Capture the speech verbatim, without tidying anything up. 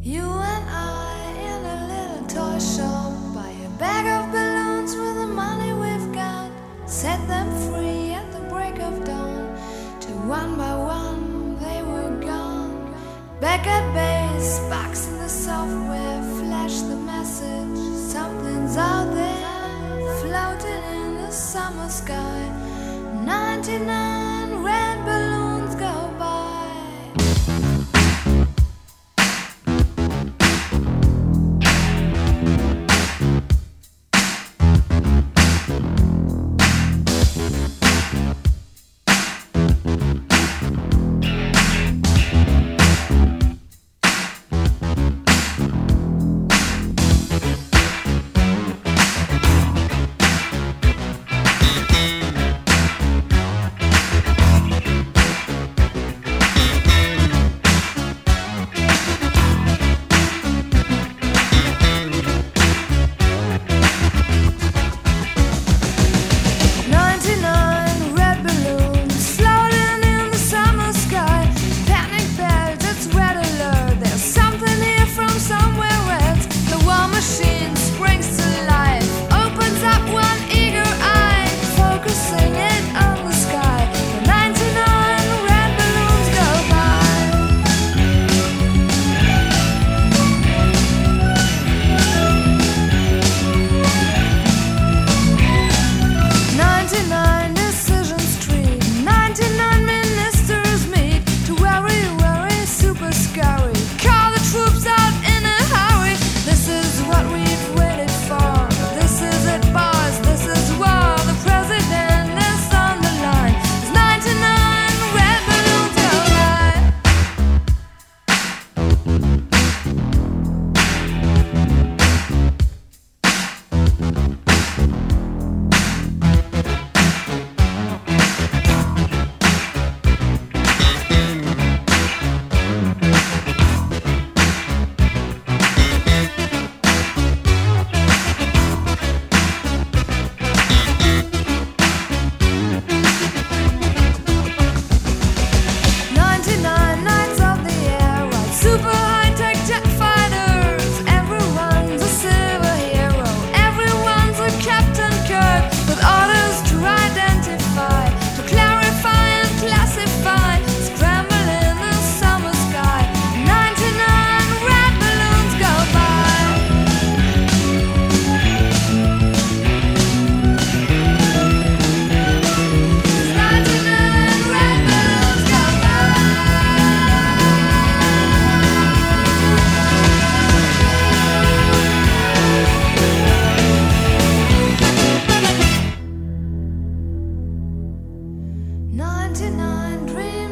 You and I in a little toy shop, buy a bag of balloons with the money we've got, set them free at the break of dawn, till one by one they were gone. Back at base, box in the software, flash the message, something's out there, floating in the summer sky. ninety-nine red balloons go by. ninety-nine dreams.